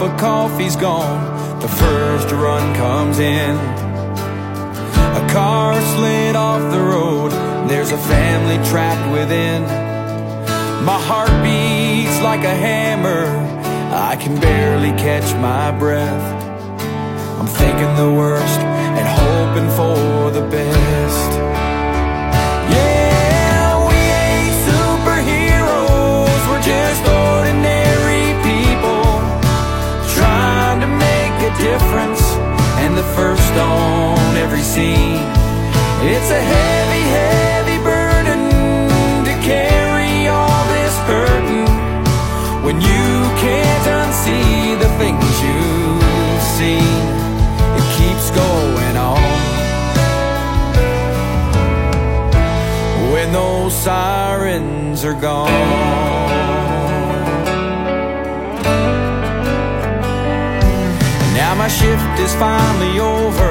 of coffee's gone, the first run comes in. A car slid off the road, there's a family trapped within. My heart beats like a hammer, I can barely catch my breath. I'm thinking the worst and hoping for the best. Yeah, we ain't superheroes, we're just ordinary people trying to make a difference, and the first on every scene. It's a heavy, heavy burden to carry all this burden when you can't unsee the things you've seen. It keeps going on. When those sirens are gone. Now my shift is finally over,